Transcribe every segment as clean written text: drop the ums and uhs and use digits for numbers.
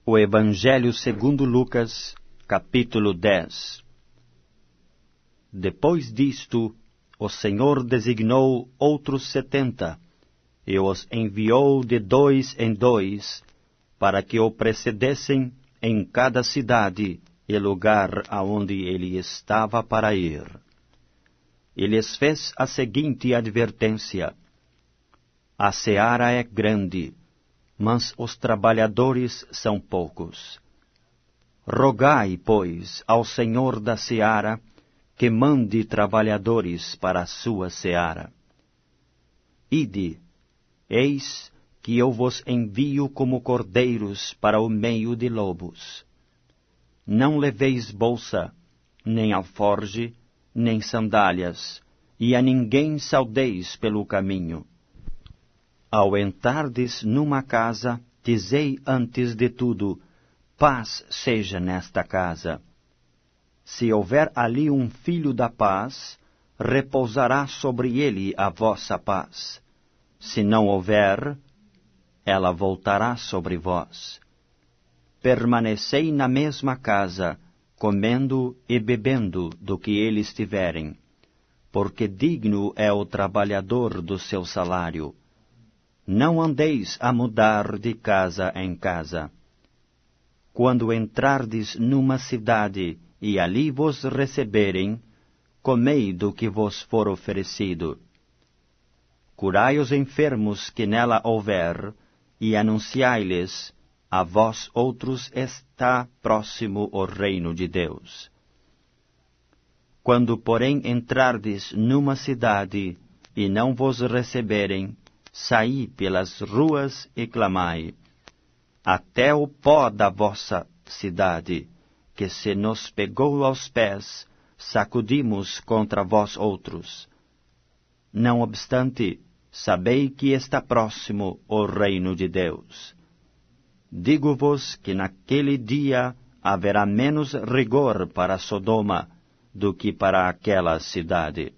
O Evangelho segundo Lucas, capítulo 10. Depois disto, o Senhor designou outros 70, e os enviou de 2 em 2, para que o precedessem em cada cidade e lugar aonde ele estava para ir. E lhes fez a seguinte advertência: A seara é grande, mas os trabalhadores são poucos. Rogai, pois, ao Senhor da seara, que mande trabalhadores para a sua seara. Ide, eis que eu vos envio como cordeiros para o meio de lobos. Não leveis bolsa, nem alforge, nem sandálias, e a ninguém saudeis pelo caminho. Ao entrardes numa casa, dizei antes de tudo: paz seja nesta casa. Se houver ali um filho da paz, repousará sobre ele a vossa paz. Se não houver, ela voltará sobre vós. Permanecei na mesma casa, comendo e bebendo do que eles tiverem, porque digno é o trabalhador do seu salário. Não andeis a mudar de casa em casa. Quando entrardes numa cidade e ali vos receberem, comei do que vos for oferecido. Curai os enfermos que nela houver, e anunciai-lhes: a vós outros está próximo o reino de Deus. Quando, porém, entrardes numa cidade e não vos receberem, saí pelas ruas e clamai: até o pó da vossa cidade, que se nos pegou aos pés, sacudimos contra vós outros. Não obstante, sabei que está próximo o reino de Deus. Digo-vos que naquele dia haverá menos rigor para Sodoma do que para aquela cidade.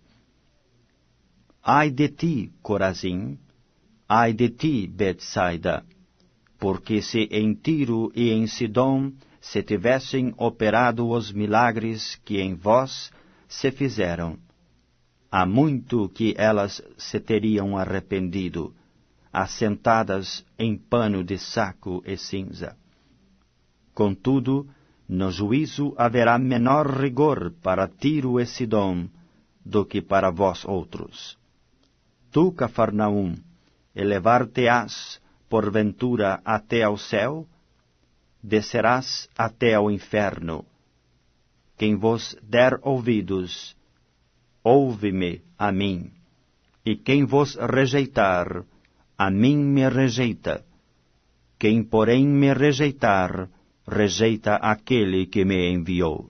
Ai de ti, Corazim! Ai de ti, Betsaida! Porque se em Tiro e em Sidom se tivessem operado os milagres que em vós se fizeram, há muito que elas se teriam arrependido, assentadas em pano de saco e cinza. Contudo, no juízo haverá menor rigor para Tiro e Sidom do que para vós outros. Tu, Cafarnaum, elevar-te-ás, porventura, até ao céu? Descerás até ao inferno. Quem vos der ouvidos, ouve-me a mim, e quem vos rejeitar, a mim me rejeita. Quem, porém, me rejeitar, rejeita aquele que me enviou.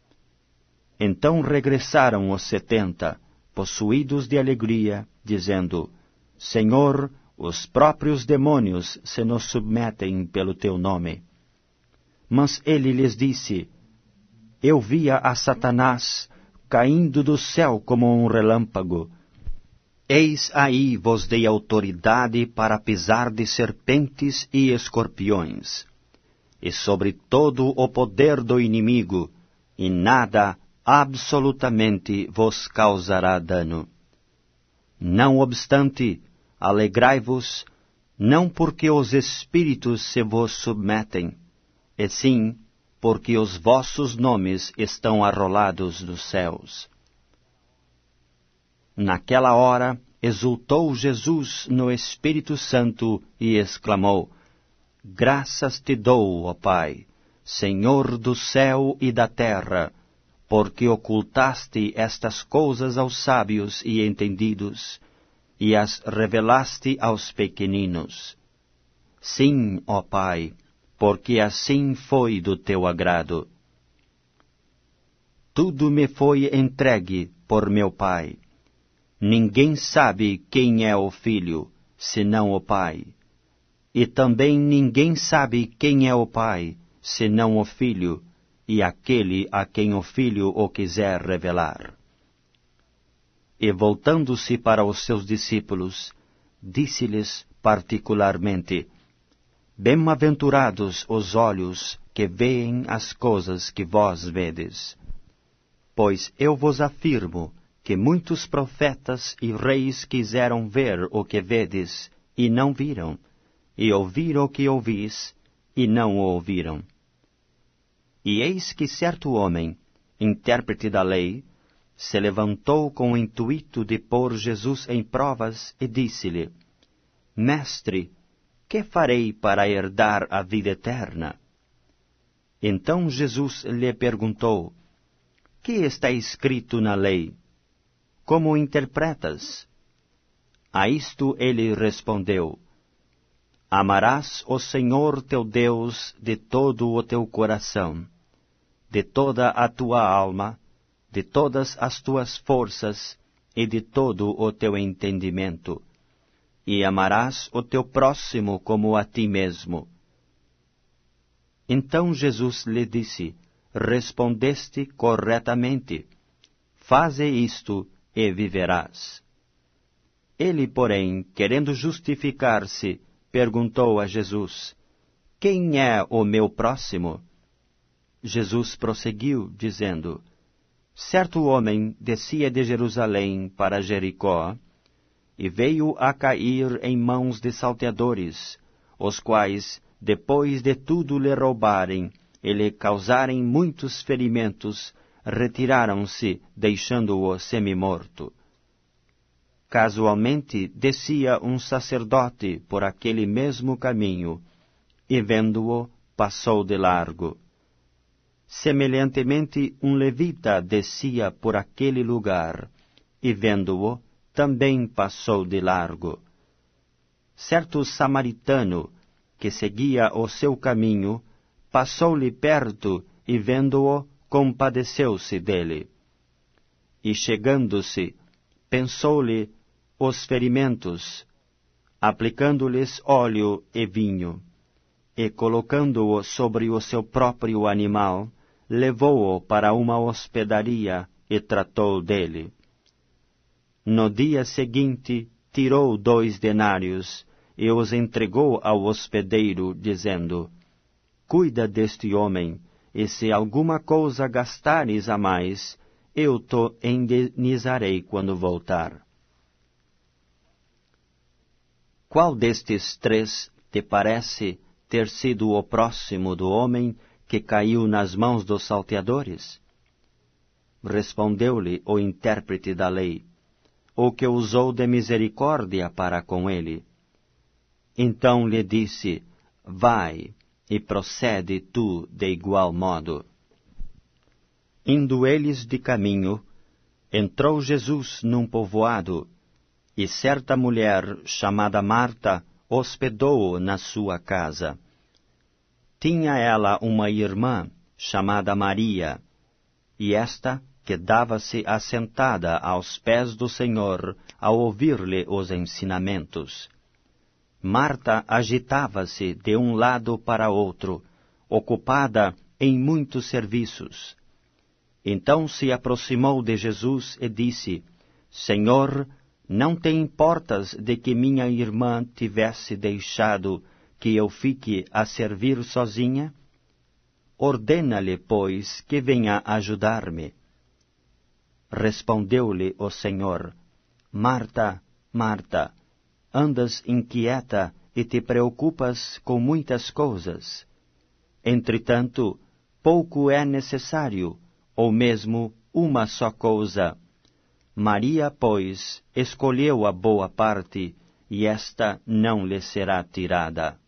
Então regressaram os 70, possuídos de alegria, dizendo: Senhor, os próprios demônios se nos submetem pelo teu nome. Mas ele lhes disse: eu via a Satanás caindo do céu como um relâmpago. Eis aí vos dei autoridade para pisar de serpentes e escorpiões, e sobre todo o poder do inimigo, e nada absolutamente vos causará dano. Não obstante, alegrai-vos, não porque os espíritos se vos submetem, e sim porque os vossos nomes estão arrolados dos céus. Naquela hora, exultou Jesus no Espírito Santo e exclamou: graças te dou, ó Pai, Senhor do céu e da terra, porque ocultaste estas coisas aos sábios e entendidos, e as revelaste aos pequeninos. Sim, ó Pai, porque assim foi do teu agrado. Tudo me foi entregue por meu Pai. Ninguém sabe quem é o Filho, senão o Pai. E também ninguém sabe quem é o Pai, senão o Filho, e aquele a quem o Filho o quiser revelar. E voltando-se para os seus discípulos, disse-lhes particularmente: Bem-aventurados os olhos que veem as coisas que vós vedes. Pois eu vos afirmo que muitos profetas e reis quiseram ver o que vedes, e não viram, e ouvir o que ouvis, e não o ouviram. E eis que certo homem, intérprete da lei, se levantou com o intuito de pôr Jesus em provas e disse-lhe: Mestre, que farei para herdar a vida eterna? Então Jesus lhe perguntou: Que está escrito na lei? Como o interpretas? A isto ele respondeu: Amarás o Senhor teu Deus de todo o teu coração, de toda a tua alma, de todas as tuas forças e de todo o teu entendimento, e amarás o teu próximo como a ti mesmo. Então Jesus lhe disse: Respondeste corretamente. Faze isto e viverás. Ele, porém, querendo justificar-se, perguntou a Jesus: Quem é o meu próximo? Jesus prosseguiu, dizendo: Certo homem descia de Jerusalém para Jericó, e veio a cair em mãos de salteadores, os quais, depois de tudo lhe roubarem e lhe causarem muitos ferimentos, retiraram-se, deixando-o semi-morto. Casualmente descia um sacerdote por aquele mesmo caminho, e vendo-o, passou de largo. Semelhantemente, um levita descia por aquele lugar, e vendo-o, também passou de largo. Certo samaritano, que seguia o seu caminho, passou-lhe perto e, vendo-o, compadeceu-se dele. E chegando-se, pensou-lhe os ferimentos, aplicando-lhes óleo e vinho, e colocando-o sobre o seu próprio animal, levou-o para uma hospedaria e tratou dele. No dia seguinte, tirou 2 denários e os entregou ao hospedeiro, dizendo: Cuida deste homem, e se alguma coisa gastares a mais, eu te indenizarei quando voltar. Qual destes 3 te parece ter sido o próximo do homem que caiu nas mãos dos salteadores? Respondeu-lhe o intérprete da lei: O que usou de misericórdia para com ele. Então lhe disse: Vai, e procede tu de igual modo. Indo eles de caminho, entrou Jesus num povoado, e certa mulher, chamada Marta, hospedou-o na sua casa. Tinha ela uma irmã, chamada Maria, e esta quedava-se assentada aos pés do Senhor, a ouvir-lhe os ensinamentos. Marta agitava-se de um lado para outro, ocupada em muitos serviços. Então se aproximou de Jesus e disse: Senhor, não te importas de que minha irmã tivesse deixado que eu fique a servir sozinha? Ordena-lhe, pois, que venha ajudar-me. Respondeu-lhe o Senhor: Marta, Marta, andas inquieta e te preocupas com muitas coisas. Entretanto, pouco é necessário, ou mesmo uma só coisa. Maria, pois, escolheu a boa parte, e esta não lhe será tirada.